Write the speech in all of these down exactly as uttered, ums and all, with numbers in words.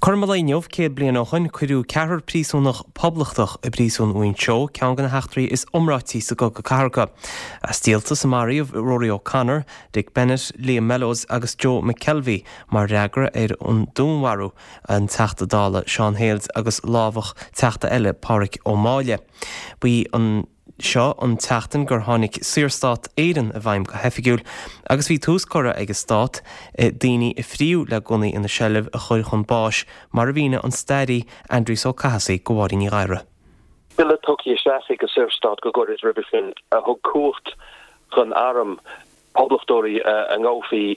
Cormalaineh cé blian óchain chuidú ceathar príosúnach poblachtach i bríosún uain seo ceann gan na heachtarí is umráití sa go go carga. A stíalta sa Maríomh Rory O'Connor, Dick Bennett, Liam Mellows agus Joe McKelvey mar reagra ar an dúnharú an teachta dála Sean Hales agus lábhach teachta eile Pádraig Ó Máille. Bhí an seo an teachtain gur tháinig Suirstát éireann a bhaim go hefigiúil agus bhí tús cora ag stát daoine i phríú le gunaí ina seileamh a chuir chun báis mar a bhína an staidí Andrews Ó Cahasaigh go bhhaidí ní ghaire. Billa tucí seaigh go Suirstát go gcuir is ribhfin a thug cuacht chun aram poblachtóirí an gáfií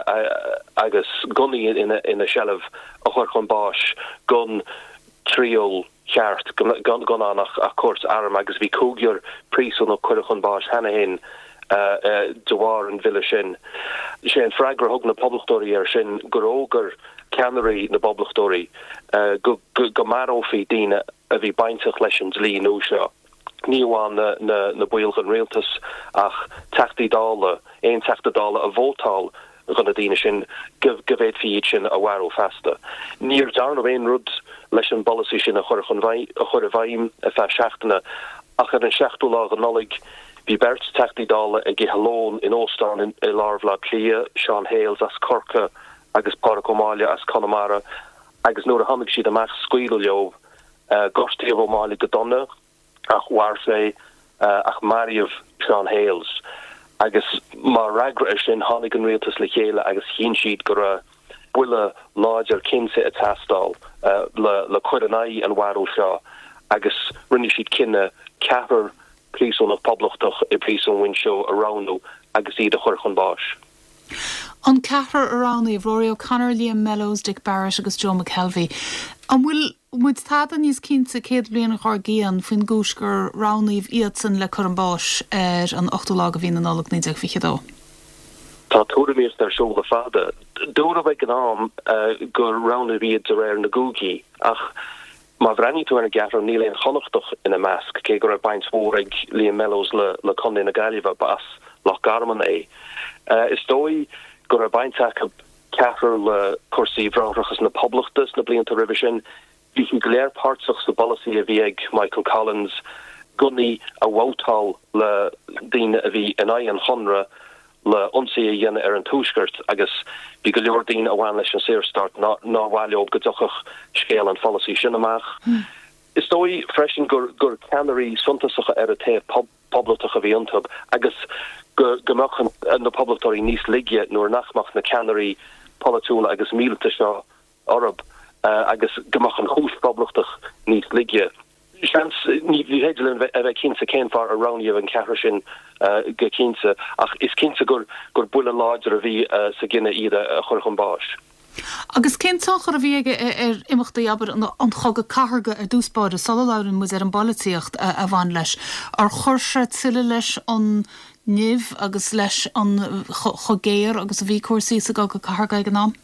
agus gunaí ina ina seileamh a chuir chun báis gun triol cheart gan gan annach a cuat arm agus bhí cúgiar príosún ó chuir chun báis hena hin dohar an vile sin. sé an freigra thug na poblachtóirí ar sin gur ógur ceannairí na poblachtóirí go go marófií daoine a bhí baintach leis an dlí nó seo. Ní bháin na na na builchan réaltas ach teachtaí dála, éon teachta dála a bhótáil gan a daoine sin gohhéad fiad sin a bharú festa. Níor darna bhéon rud leis an policy sin a chuir chun a chuir a bhaim a fe seachtainna ach ar an seachtú lá an nolig bhí bert teachtaí dála ag Githalón in Óstán in i Larbhla Clia, Sean Hales as Corca agus Pádraig Ó Máille as Connemara agus nuair a tháinig siad amach scuil leo Gortaíomh Ó Máille go donna ach Warsay ach Maríomh Sean Hales agus mar ragra sin tháinig an rialtas le chéile agus chin siad go raibh buile láidir cinse a tastal le le chuirenaí an bharú seo agus rinne siad cinenne ceathar príosún of poblachtach i príosún uain seo aránú agus iad a chuir chun báis. An ceathar aránú Rory O'Connor, Liam Mellows, Dick Barrett agus Joe McKelvey. An bhfuil muid táda níos cinnte céad bliana a chuirgéan faoin gúis gur ránaíomh iad san le chur an báis ar an ochtú lá a bhí na nollag níideag fichadó. Tá túraíos ar seola fada. Dúra bheith an am gur rána bhíad a réir na gúgaí ach má bhreaní tú ar geathar níl éon chonachtach ina measc cé gur a baint mhór ag Liam Mellows le le condaí na Gaillimhe bas Loch Garman é. Is dói gur a baintach ceathar le cuasaí bhráthachas na poblachtas na blianta ribh sin bhí an gléir pártach sa policy a bhí ag Michael Collins gunaí a bhótáil le daoine a bhí in aghaidh an chonra le onsaí a dhéanamh ar an túisgurt agus bhí go leor daoine a bhain leis an Suirstát ná bhaileob go dtuchach scéal an policy sin amach. Is dói freisin gur gur ceannairí suntasacha ar a taobh poblachach a bhí antub agus go gomachchan na poblachtóirí níos ligge nuair nachmach na ceannairí polatúla agus mílta seo orb agus gomachchan chúis poblachtach níos ligge. Seans ní bhí héidirlinn a bheith cinnte céim far aráníomh an ceathar sin go cinnte ach is cinnte gur gur buile láidir a bhí sa gine iad a chuir chun báis. Agus cén táchar a bhí ar imachtaí aber an chogad catharga ar dúspáide salalárin mu ar an bolaíocht a bhain leis ar chuirse tuile leis an nimh agus leis an chogéir agus a bhí cuasaí sa go go catharga ag an am?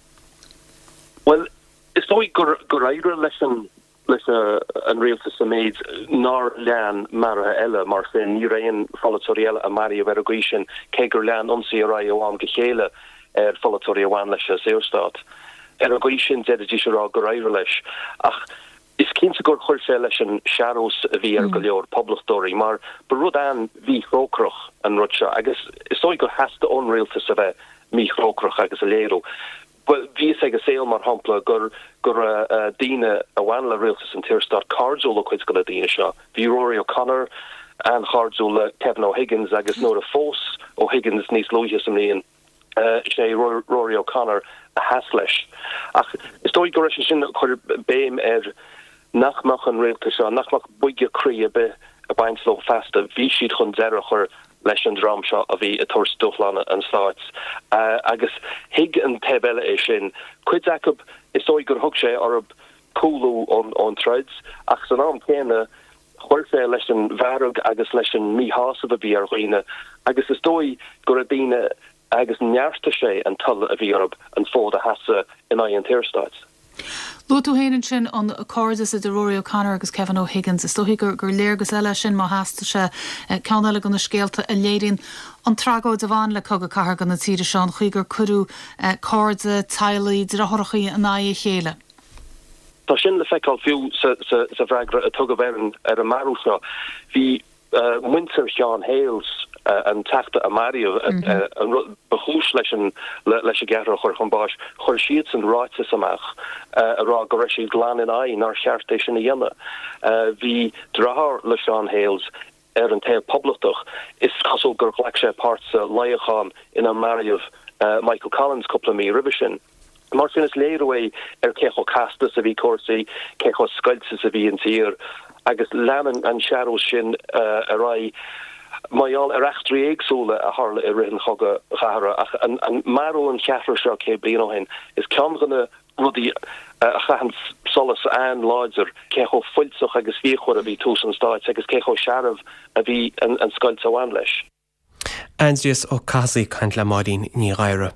Well, is dói gur gur éire leis an leis an réaltas a méid ná lean mara eile mar fin ní raon folatóirí eile a marí a bhar sin cé gur lean onsaí a ra óháin go chéile ar folatóirí amháin leis a Suirstát. Ar a gcuí sin déidir se rá gur éire leis ach is cinnte gur chuir sé leis an searós a bhí ar go leor poblachtóirí mar ba rud an bhí chrócroch an rud seo agus is dói gur heasta ón réaltas a bheith mí chrócroch agus a léirú. Well, ví ag a saoil mar hampla gur gur uh, díine a bhain le réaltas an Suirstát cardú le chuid go le díine seo. Bhí Rory O'Connor an cardú le Kevin O'Higgins agus nóair a fós O'Higgins níos luúthe sem líon sé Rory O'Connor a heas leis. Ach is dói go sin chuir béim ar nachmach an réaltas seo nachmach buige crí a be a baintló festa bhí siad chun deire chur leis an drám seo a bhí a tuair dúchlanna an Stáits. Uh, agus hiig an tebelle é sin, cuid Jacob is dói gur thug sé orb cúlú ón threads, ach san am céine chuir sé leis an bharug agus leis an míhásam a bhí ar chuoine, agus is dói gur a daoine agus nearsta sé an tull a bhí orb an fód a hasa in aghaidh an Suirstát. Lotú héanaan sin an cordis a de Rory O'Connor agus Kevin O'Higgins is dóthaí gur gur léargus eile sin má heasta sé ceann eile gan na scéalta a léiríonn an trágóid a bhain le cogad cathair gan na tíre seán chuig gur curú cordsa, tailaí, de rathairchaí an aghaidh chéile. Tá sin le feáil fiú sa bhreagra a tugad bhéan ar a marúsna hí Winter Sean Hales uh, an tata a Mario an behús leis leis a gerra chuir chunbáis chuir siad an ráite amach a rá go rééis glán in aí nar seartéis sin a dhéine. Bhí drahar le Sean Hales ar an taobh poblach is cosú gur ghlac sé páirt sa leiachán in an Mario uh, Michael Collins coupla mí rivisin. Mar sin is léirway ar cecho castas a bhí cuasaí, cecho scoiltas a bhí an tír, agus leanan an searú sin uh, a ra maiall ar achtrií éagsúla a tharla i rihan choga chahara ach an, an marú an cheafar seo cé bliana hen is cean gona rudí uh, a chahan solas an láidir cecho fuilsach agus bhíchuir a bhí tús an stáit agus cecho searmh a bhí an, an scoilt a bhain leis. Andreas ó Casaí caint le maidín ní ghaire.